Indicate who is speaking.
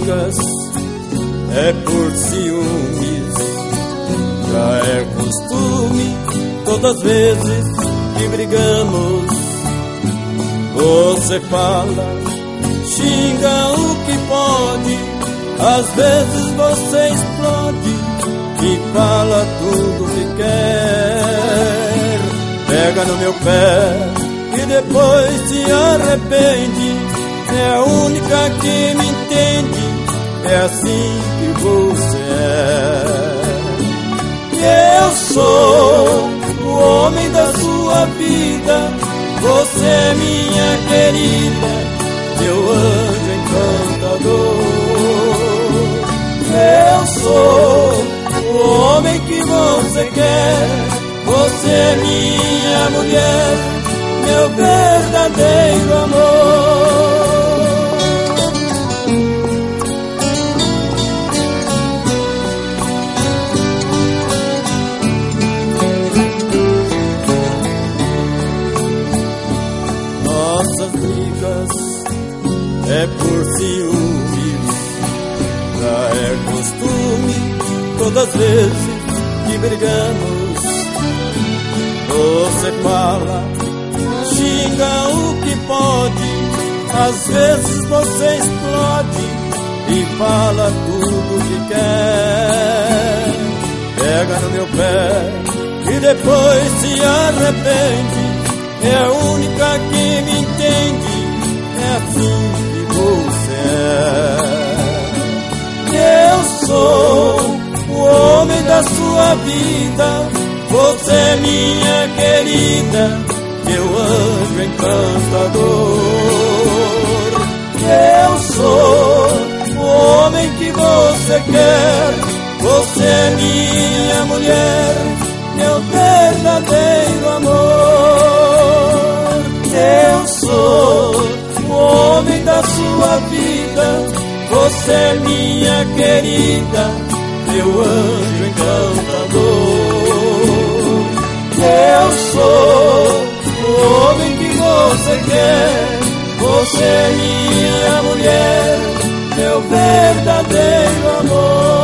Speaker 1: brigas é por ciúmes. Já é costume, todas as vezes que brigamos, você fala, xinga o que pode, às vezes você explode e fala tudo que quer. Pega no meu pé e depois se arrepende. É a única que me entende, é assim que você é. E eu sou o homem da sua vida, você é minha querida, meu anjo encantador. Eu sou o homem que você quer, você é minha mulher, meu verdadeiro amor. Nossas brigas é por ciúmes, já é costume, todas as vezes que brigamos, você fala, xinga o que pode, às vezes você explode e fala tudo que quer. Pega no meu pé e depois se arrepende, é a única que me entende, é assim que você é. Eu sou o homem da sua vida, você é minha querida, meu anjo encantador. Eu sou o homem que você quer, você é minha mulher, meu verdadeiro amor. Eu sou o homem da sua vida, você é minha querida, meu anjo encantador. Eu sou o homem que você quer, você é minha mulher, meu verdadeiro amor.